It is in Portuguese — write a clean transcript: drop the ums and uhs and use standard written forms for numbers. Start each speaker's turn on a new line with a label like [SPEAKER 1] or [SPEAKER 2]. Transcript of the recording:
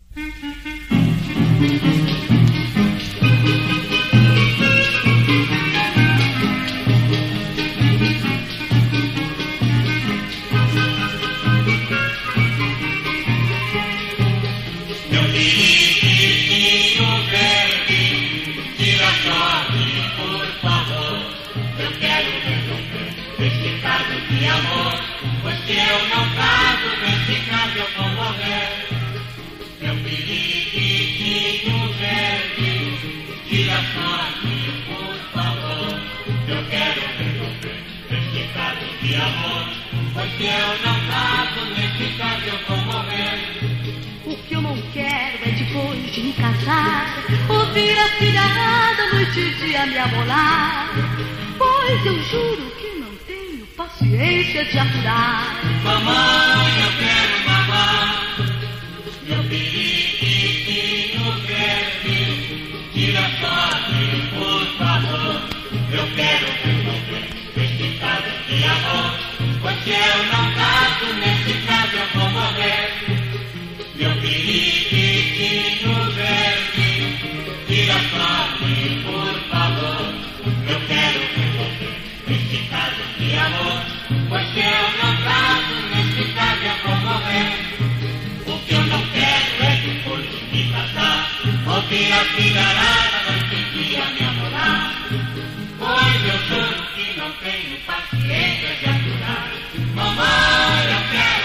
[SPEAKER 1] Ouvir a filharada noite e dia me amolar, pois eu juro que não tenho paciência de aturar.
[SPEAKER 2] Mamãe, eu quero mamar, meu periquitinho verde, tira sorte, por favor. Eu quero resolver este caso de amor, pois se eu não caso nesse caso eu vou morrer. Meu periquitinho verde, tira sorte, por favor. Eu quero resolver este caso de amor, pois se eu não caso nesse caso eu vou morrer. O que eu não quero é depois de me casar, ouvir a filharada noite e dia me amorar, pois eu juro que não tenho paciência de aturar. Mamãe, eu quero